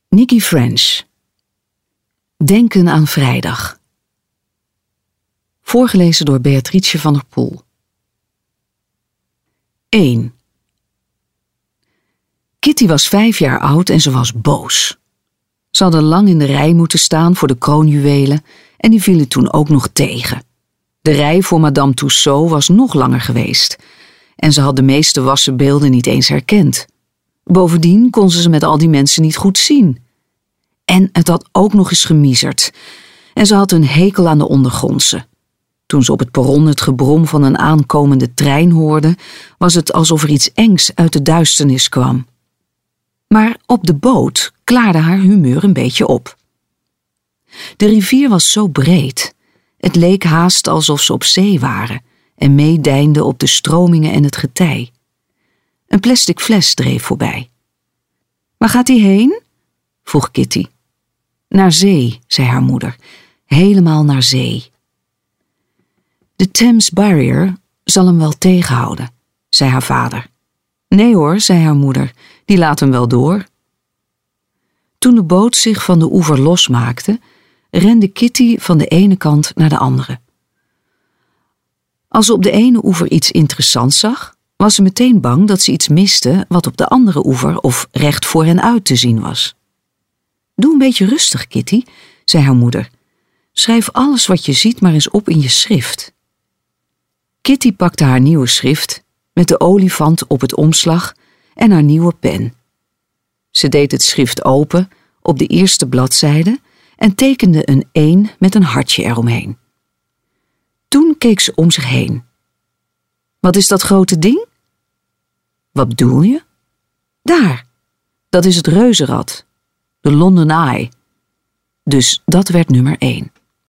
Nikki French. Denken aan vrijdag. Voorgelezen door Beatrice van der Poel. 1. Kitty was 5 jaar oud en ze was boos. Ze hadden lang in de rij moeten staan voor de kroonjuwelen en die vielen toen ook nog tegen. De rij voor Madame Tussaud was nog langer geweest en ze had de meeste wassen beelden niet eens herkend. Bovendien kon ze met al die mensen niet goed zien. En het had ook nog eens gemiezerd en ze had een hekel aan de ondergrondse. Toen ze op het perron het gebrom van een aankomende trein hoorde, was het alsof er iets engs uit de duisternis kwam. Maar op de boot klaarde haar humeur een beetje op. De rivier was zo breed. Het leek haast alsof ze op zee waren en meedeinden op de stromingen en het getij. Een plastic fles dreef voorbij. Waar gaat hij heen? Vroeg Kitty. Naar zee, zei haar moeder. Helemaal naar zee. De Thames Barrier zal hem wel tegenhouden, zei haar vader. Nee hoor, zei haar moeder, die laat hem wel door. Toen de boot zich van de oever losmaakte, rende Kitty van de ene kant naar de andere. Als ze op de ene oever iets interessants zag, was ze meteen bang dat ze iets miste wat op de andere oever of recht voor hen uit te zien was. Doe een beetje rustig, Kitty, zei haar moeder. Schrijf alles wat je ziet maar eens op in je schrift. Kitty pakte haar nieuwe schrift met de olifant op het omslag en haar nieuwe pen. Ze deed het schrift open op de eerste bladzijde en tekende een 1 met een hartje eromheen. Toen keek ze om zich heen. Wat is dat grote ding? Wat bedoel je? Daar, dat is het reuzenrad, de London Eye. Dus dat werd nummer 1.